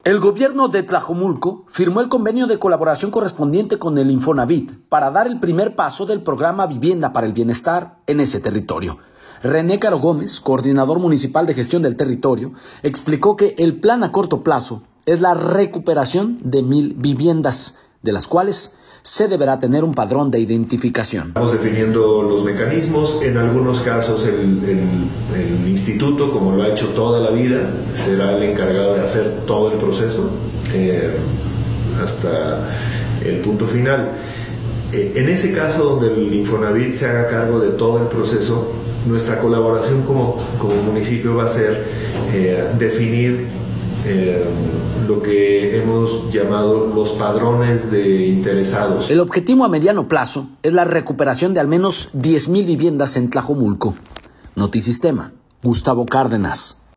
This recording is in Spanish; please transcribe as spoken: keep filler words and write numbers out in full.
El gobierno de Tlajomulco firmó el convenio de colaboración correspondiente con el Infonavit para dar el primer paso del programa Vivienda para el Bienestar en ese territorio. René Caro Gómez, coordinador municipal de gestión del territorio, explicó que el plan a corto plazo es la recuperación de mil viviendas, de las cuales se deberá tener un padrón de identificación. Estamos definiendo los mecanismos, en algunos casos el, el, el instituto, como lo ha hecho toda la vida, será el encargado de hacer todo el proceso eh, hasta el punto final. Eh, en ese caso donde el Infonavit se haga cargo de todo el proceso, nuestra colaboración como, como municipio va a ser eh, definir eh, lo que hemos llamado los padrones de interesados. El objetivo a mediano plazo es la recuperación de al menos diez mil viviendas en Tlajomulco. Notisistema, Gustavo Cárdenas.